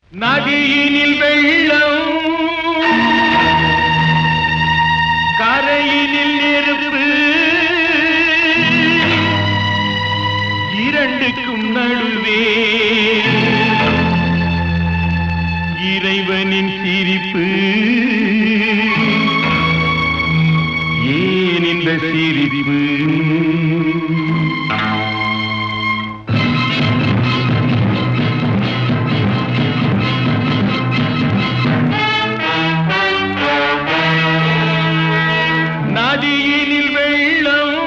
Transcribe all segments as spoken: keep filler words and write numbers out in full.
நதியினில் வெள்ளம், கரையினில் நெருப்பு, இரண்டுக்கும் நடுவே இறைவனின் சிரிப்பு. ஏன் இந்த சிரிப்பு? நதியினில் வெள்ளம்,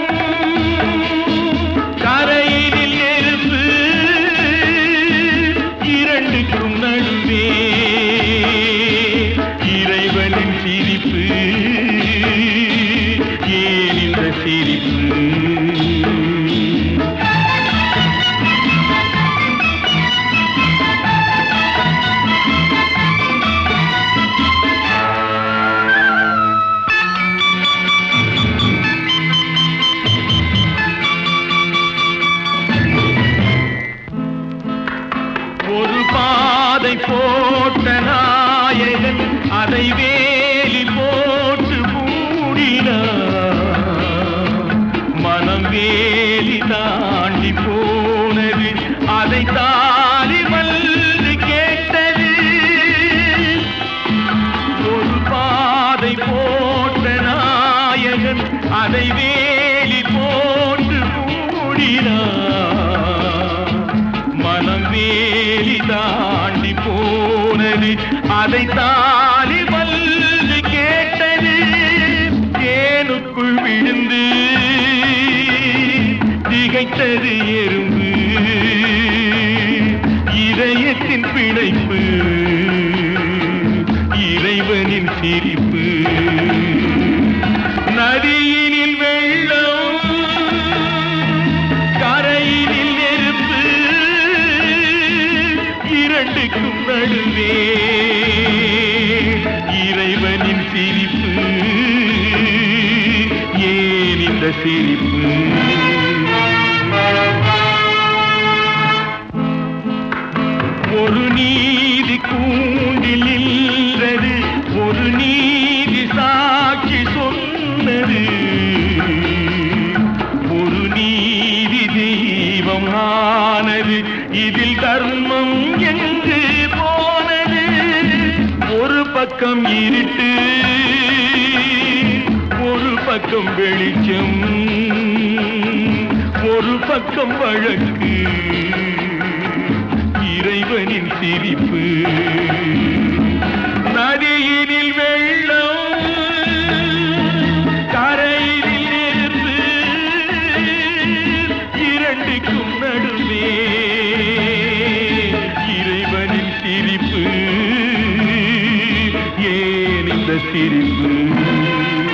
கரையினில் நெருப்பு, இரண்டுக்கும் நடுவே இறைவனின் சிரிப்பு. ஏன் இந்த சிரிப்பு? ஒரு பாதை போட்ட நாயகன் அதை வேலி போட்டு மூடினார். மனம் வேலி தாண்டி போனது, அதை தாலி வந்து கேட்டது. ஒரு பாதை போட்ட நாயகன் அதை வேலி போட்டு மூடினார். மனம் வேலி தாண்டி போனது, அதை தாலி வந்து கேட்டது. தேனுக்குள் விழுந்து திகைத்தது எறும்பு, இதயத்தின் பிணைப்பு, இறைவனின் சிரிப்பு. நதியினில் வெள்ளம், கரையினில் நெருப்பு, இரண்டுக்கும் நடுவே இறைவனின் சிரிப்பு. ஏன் இந்த சிரிப்பு? ஒரு நீதி கூண்டில் நின்றது, ஒரு நீதி சாட்சி சொன்னது. ஒரு நீதி தெய்வம் ஆனது, இதில் தர்மம் எங்கு போனது? ஒரு பக்கம் இருட்டு, ஒரு பக்கம் வெளிச்சம், ஒரு பக்கம் வழக்கு, இறைவனின் சிரிப்பு. நதியினில் வெள்ளம், கரையினில் நெருப்பு, இரண்டுக்கும் நடுவே இறைவனின் சிரிப்பு. ஏன் இந்த சிரிப்பு?